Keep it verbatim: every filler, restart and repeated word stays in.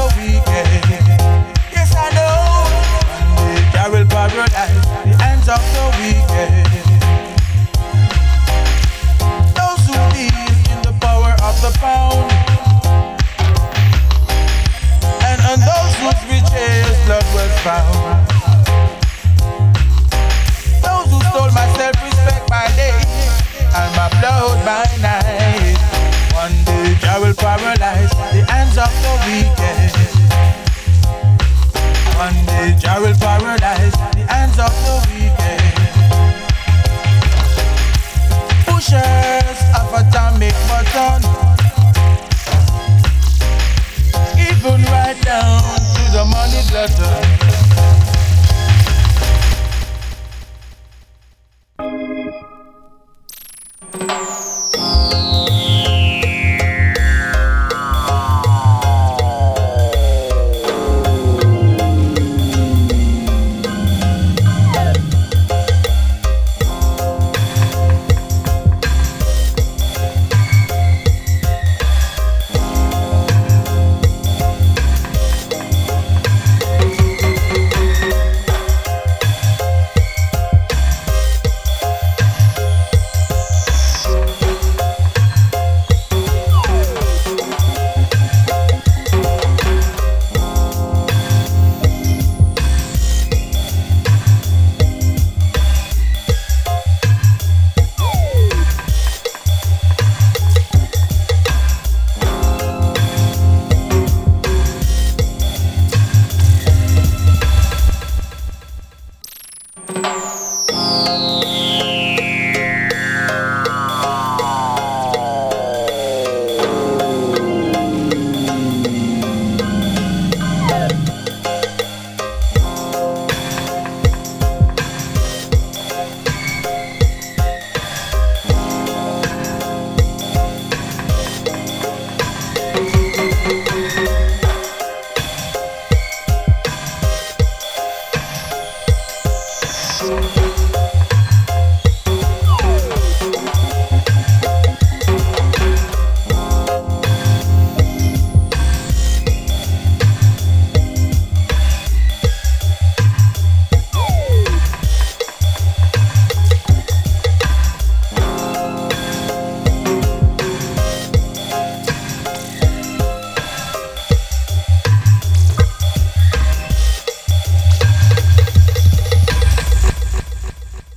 wicked. Yes, I know. One day Jah will paralyze the hands of the wicked. Those who deal in the power of the pound, and on those whose riches blood was found. Those who stole my self-respect by day and my blood by night. One day Jah will paralyze the hands of the wicked. One day Jah will paralyze the hands of the wicked. Pushers of atomic button, even right down to the money glutton.